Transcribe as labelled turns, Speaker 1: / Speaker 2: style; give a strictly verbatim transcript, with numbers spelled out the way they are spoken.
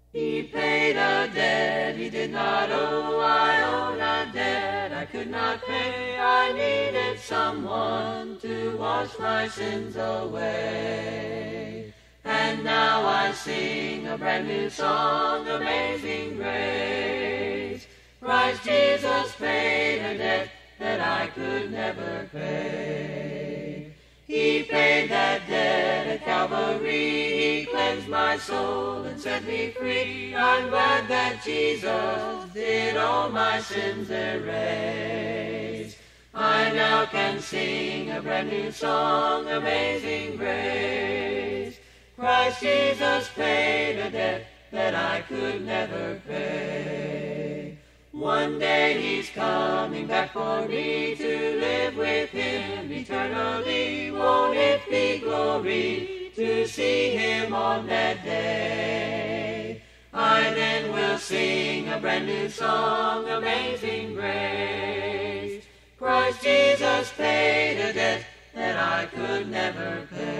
Speaker 1: He paid a debt he did not owe. I owed a debt I could not pay. I needed someone to wash my sins away. And now I sing a brand new song, Amazing Grace. Christ Jesus paid a debt that I could never pay. He paid that debt at Calvary. He cleansed my soul and set me free. I'm glad that Jesus did all my sins erase. I now can sing a brand new song, Amazing Grace. Christ Jesus paid a debt that I could never pay. One day he's coming back for me to live with him eternally. Won't it be glory to see him on that day? I then will sing a brand new song, Amazing Grace. Christ Jesus paid a debt that I could never pay.